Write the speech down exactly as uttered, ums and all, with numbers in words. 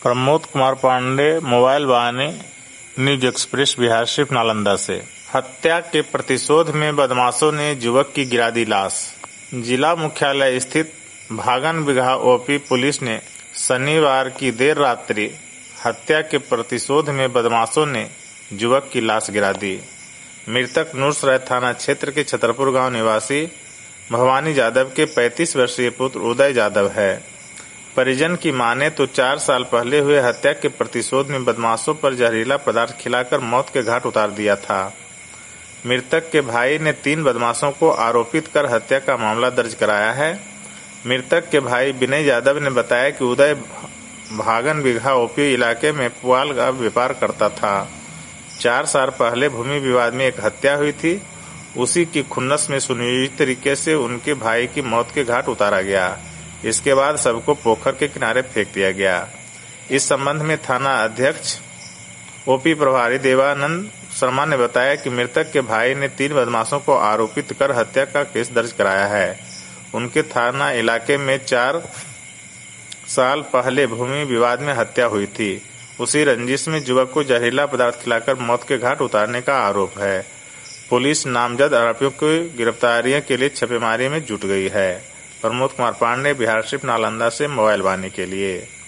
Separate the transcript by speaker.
Speaker 1: Pramod Kumar Pandey, mobile वाहिनी, news express, Bihar Sharif, Nalanda से। हत्या के प्रतिशोध में बदमाशों ने युवक की गिरा दी लाश। जिला मुख्यालय स्थित भागन बिगहा ओपी पुलिस ने शनिवार की देर रात्रि हत्या के प्रतिशोध में बदमाशों ने युवक की लाश गिरा दी। मृतक नूरसराय थाना क्षेत्र के छतरपुर गांव निवासी भवानी यादव के पैंतीस वर्षीय पुत्र उदय यादव है। परिजन की माने तो चार साल पहले हुए हत्या के प्रतिशोध में बदमाशों पर जहरीला पदार्थ खिलाकर मौत के घाट उतार दिया था। मृतक के भाई ने तीन बदमाशों को आरोपित कर हत्या का मामला दर्ज कराया है। मृतक के भाई विनय यादव ने बताया कि उदय भागन बिगहा ओपी इलाके में पुआल का व्यापार करता था। चार साल पहले भूमि विवाद में एक हत्या हुई थी। उसी की खुन्नस में सुनियोजित तरीके से उनके भाई की मौत के घाट उतारा गया। इसके बाद सबको पोखर के किनारे फेंक दिया गया। इस संबंध में थाना अध्यक्ष ओपी प्रभारी देवानंद शर्मा ने बताया कि मृतक के भाई ने तीन बदमाशों को आरोपित कर हत्या का केस दर्ज कराया है। उनके थाना इलाके में चार साल पहले भूमि विवाद में हत्या हुई थी। उसी रंजिश में युवक को जहरीला पदार्थ खिलाकर मौत के घाट उतारने का आरोप है। पुलिस नामजद आरोपियों की गिरफ्तारी के लिए छापेमारी में जुट गई है। प्रमोद कुमार पांडे, बिहार शरीफ, नालंदा से, मोबाइल वाहिनी के लिए।